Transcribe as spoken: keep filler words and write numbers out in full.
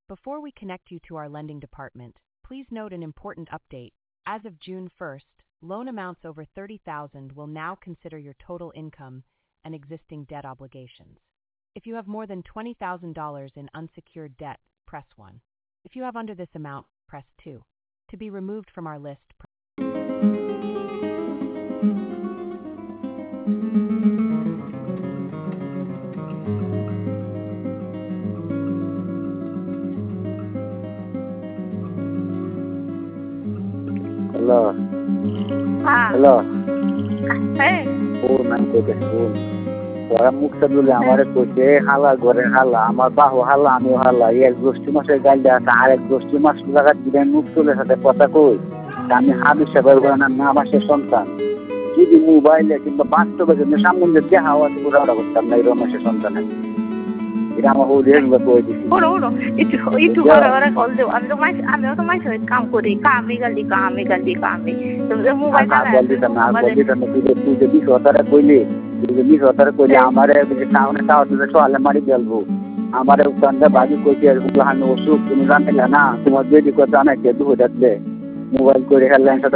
Before we connect you to our lending department, please note an important update. As of June first, loan amounts over thirty thousand dollars will now consider your total income and existing debt obligations. If you have more than twenty thousand dollars in unsecured debt, press one. If you have under this amount, press two. To be removed from our list, press Hello. Ah, Hello. hey, phone আমি তোকে phone ওরা মুখ সাদুলে আমারে কইছে হালা ঘরে হালা আমার বাহু হালা আমিও হালা এই এক গোষ্ঠী মাসের গাল দেওয়া আর এক গোষ্ঠী মাস লাগা দিবেন মুখ তুলে সাথে কথা কই আমি হাবি সেবার করে না না মাসের সন্তান যদি মোবাইলে কিংবা বাস্তবে যদি সামনে দেখা আওয়াজ পুরো ওরা করতাম না এই রমেশের সন্তানের এটা আমার হৌদি হেগুলো কই দিছি uno, uno, itu itu orang orang call deh. Ami tuh mas, ami tuh mas itu kamu kuri, kami kali kami kali kami. Terus mobile আর বল দিতাম না আর বল দিতাম না তুই যে তুই যে বিশ হাজারে কইলি তুই যে বিশ হাজারে কইলি আমারে যে সামনে টাওয়ার দিতে সোয়ালে মারি গেলবো আমারে উত্তরটা বাজি কইছে এরকম হানো ওষুধ তুমি জানলে না তোমার যদি কথা না কে দুধ দিলে মোবাইল করে হেডলাইন সাথে